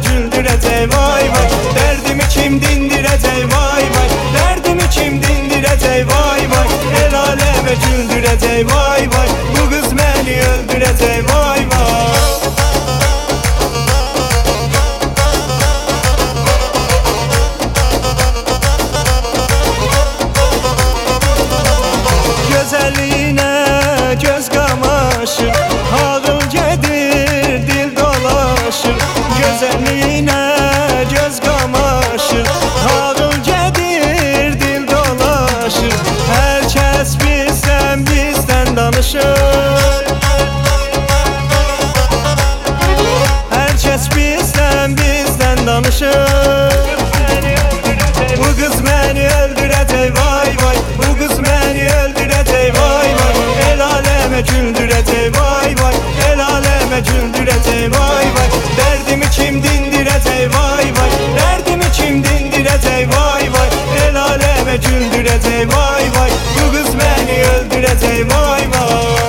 güldürəcək vay vay. Dərdimi kim dindirəcək vay vay. Dərdimi kim dindirəcək vay vay. El aləmə güldürəcək vay vay. Bu qız məni öldürəcək vay vay. Gözəlliyinə göz qamaşır, ağıl gedir, dil dolaşır. Gözəlliyinə göz qamaşır, ağıl gedir, dil dolaşır. Hər kəs bizdən danışır. Hər kəs bizdən danışır. Bu qız məni öldürəcək vay vay. Bu qız məni öldürəcək vay vay. El aləmə güldürəcək vay vay. El aləmə güldürəcək vay vay. Dərdimi kim dindirəcək vay vay. Dərdimi kim dindirəcək vay vay. El aləmə güldürəcək vay vay. Bu qız məni öldürəcək vay vay.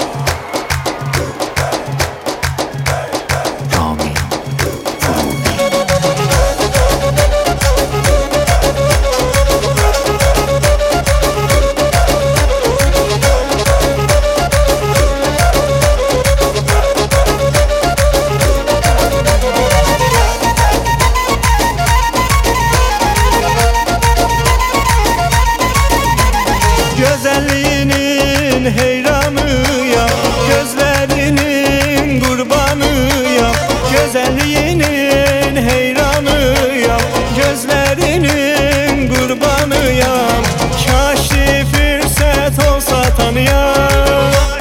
Gözəlliyinin heyranıyam, gözlərinin qurbanıyam. Gözəlliyinin heyranıyam, gözlərinin qurbanıyam. Kaşi fürsət olsa tanıyam.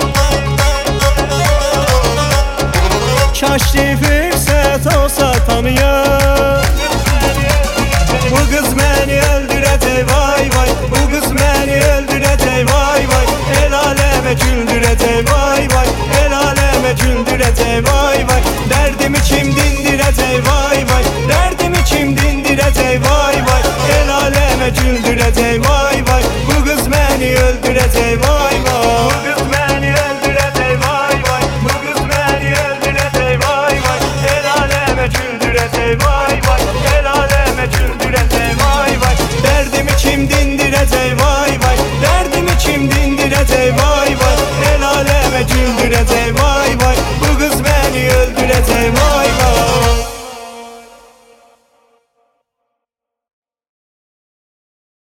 Kaşi fürsət olsa tanıyam. Bu qız məni öldürəcək vay vay. Bu qız məni öldürəcək vay vay. El aləmə güldürəcək vay.